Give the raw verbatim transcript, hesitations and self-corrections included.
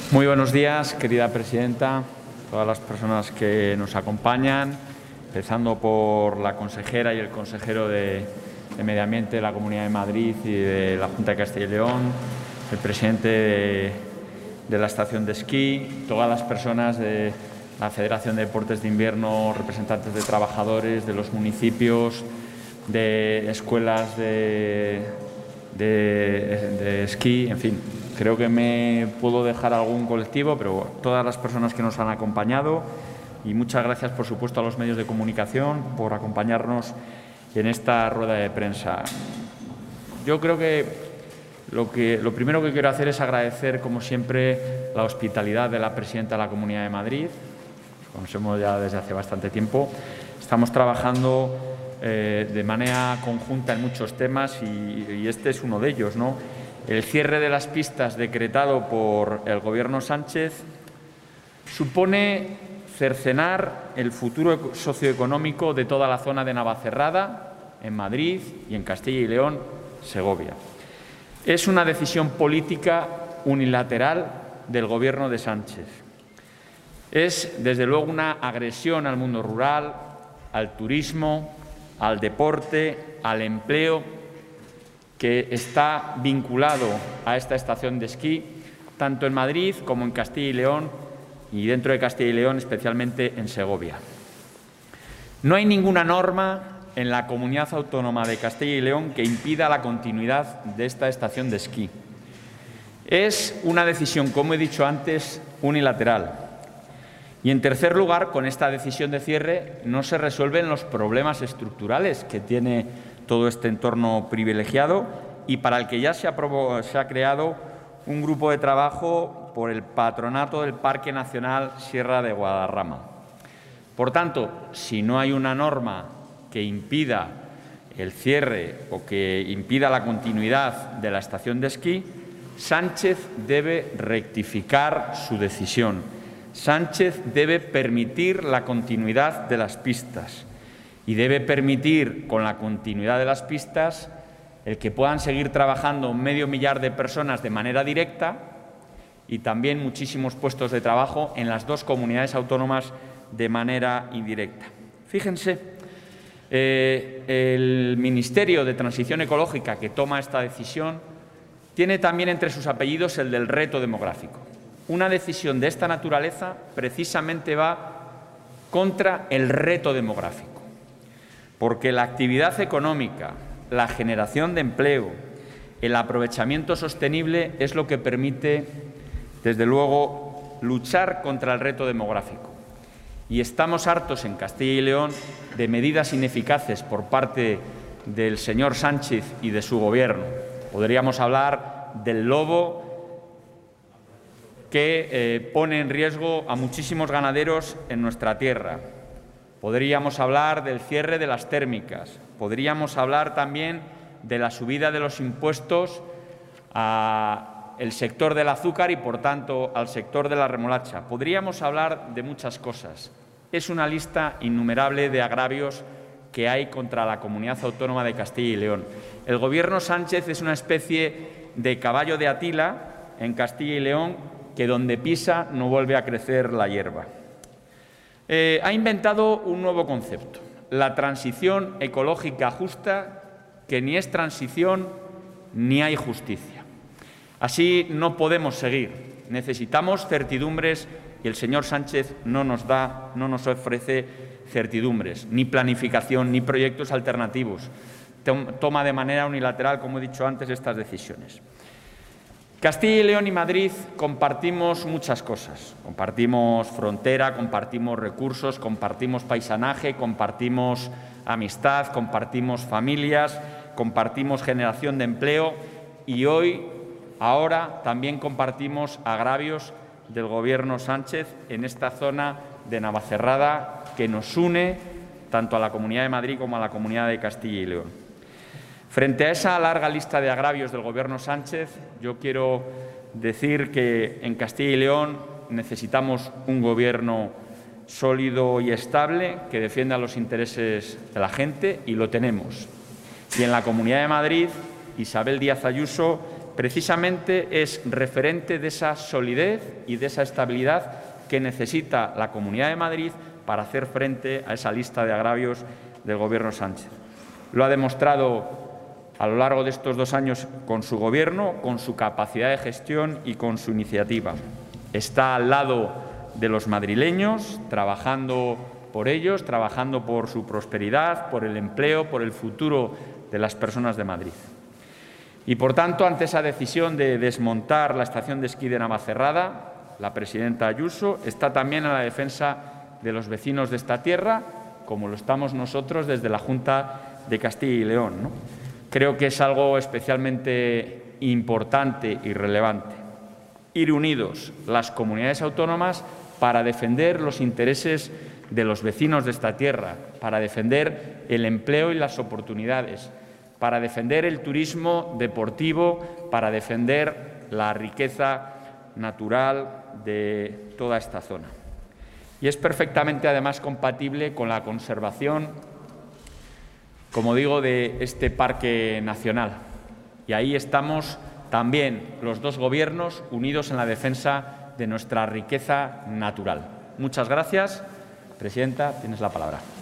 Muy buenos días, querida presidenta, todas las personas que nos acompañan, empezando por la consejera y el consejero de, de Medio Ambiente de la Comunidad de Madrid y de la Junta de Castilla y León, el presidente de, de la estación de esquí, todas las personas de la Federación de Deportes de Invierno, representantes de trabajadores, de los municipios, de escuelas de, de, de esquí, en fin. Creo que me puedo dejar algún colectivo, pero todas las personas que nos han acompañado, y muchas gracias, por supuesto, a los medios de comunicación por acompañarnos en esta rueda de prensa. Yo creo que lo, que lo primero que quiero hacer es agradecer, como siempre, la hospitalidad de la presidenta de la Comunidad de Madrid. Conocemos ya desde hace bastante tiempo. Estamos trabajando eh, de manera conjunta en muchos temas y, y este es uno de ellos, ¿no? El cierre de las pistas decretado por el Gobierno Sánchez supone cercenar el futuro socioeconómico de toda la zona de Navacerrada, en Madrid y en Castilla y León, Segovia. Es una decisión política unilateral del Gobierno de Sánchez. Es, desde luego, una agresión al mundo rural, al turismo, al deporte, al empleo, que está vinculado a esta estación de esquí, tanto en Madrid como en Castilla y León, y dentro de Castilla y León, especialmente en Segovia. No hay ninguna norma en la Comunidad Autónoma de Castilla y León que impida la continuidad de esta estación de esquí. Es una decisión, como he dicho antes, unilateral. Y, en tercer lugar, con esta decisión de cierre no se resuelven los problemas estructurales que tiene todo este entorno privilegiado y para el que ya se ha, se ha creado un grupo de trabajo por el Patronato del Parque Nacional Sierra de Guadarrama. Por tanto, si no hay una norma que impida el cierre o que impida la continuidad de la estación de esquí, Sánchez debe rectificar su decisión. Sánchez debe permitir la continuidad de las pistas. Y debe permitir, con la continuidad de las pistas, el que puedan seguir trabajando medio millar de personas de manera directa y también muchísimos puestos de trabajo en las dos comunidades autónomas de manera indirecta. Fíjense, eh, el Ministerio de Transición Ecológica que toma esta decisión tiene también entre sus apellidos el del reto demográfico. Una decisión de esta naturaleza precisamente va contra el reto demográfico, porque la actividad económica, la generación de empleo, el aprovechamiento sostenible es lo que permite, desde luego, luchar contra el reto demográfico. Y estamos hartos en Castilla y León de medidas ineficaces por parte del señor Sánchez y de su Gobierno. Podríamos hablar del lobo que eh, pone en riesgo a muchísimos ganaderos en nuestra tierra. Podríamos hablar del cierre de las térmicas, podríamos hablar también de la subida de los impuestos al sector del azúcar y, por tanto, al sector de la remolacha. Podríamos hablar de muchas cosas. Es una lista innumerable de agravios que hay contra la Comunidad Autónoma de Castilla y León. El Gobierno Sánchez es una especie de caballo de Atila en Castilla y León que donde pisa no vuelve a crecer la hierba. Eh, ha inventado un nuevo concepto, la transición ecológica justa, que ni es transición ni hay justicia. Así no podemos seguir. Necesitamos certidumbres y el señor Sánchez no nos da, no nos ofrece certidumbres, ni planificación, ni proyectos alternativos. Toma de manera unilateral, como he dicho antes, estas decisiones. Castilla y León y Madrid compartimos muchas cosas. Compartimos frontera, compartimos recursos, compartimos paisanaje, compartimos amistad, compartimos familias, compartimos generación de empleo y hoy, ahora, también compartimos agravios del Gobierno Sánchez en esta zona de Navacerrada que nos une tanto a la Comunidad de Madrid como a la Comunidad de Castilla y León. Frente a esa larga lista de agravios del Gobierno Sánchez, yo quiero decir que en Castilla y León necesitamos un Gobierno sólido y estable que defienda los intereses de la gente, y lo tenemos. Y en la Comunidad de Madrid, Isabel Díaz Ayuso precisamente es referente de esa solidez y de esa estabilidad que necesita la Comunidad de Madrid para hacer frente a esa lista de agravios del Gobierno Sánchez. Lo ha demostrado a lo largo de estos dos años con su Gobierno, con su capacidad de gestión y con su iniciativa. Está al lado de los madrileños, trabajando por ellos, trabajando por su prosperidad, por el empleo, por el futuro de las personas de Madrid. Y, por tanto, ante esa decisión de desmontar la estación de esquí de Navacerrada, la presidenta Ayuso está también a la defensa de los vecinos de esta tierra, como lo estamos nosotros desde la Junta de Castilla y León, ¿no? Creo que es algo especialmente importante y relevante. Ir unidos las comunidades autónomas para defender los intereses de los vecinos de esta tierra, para defender el empleo y las oportunidades, para defender el turismo deportivo, para defender la riqueza natural de toda esta zona. Y es perfectamente, además, compatible con la conservación, como digo, de este parque nacional. Y ahí estamos también los dos gobiernos unidos en la defensa de nuestra riqueza natural. Muchas gracias. Presidenta, tienes la palabra.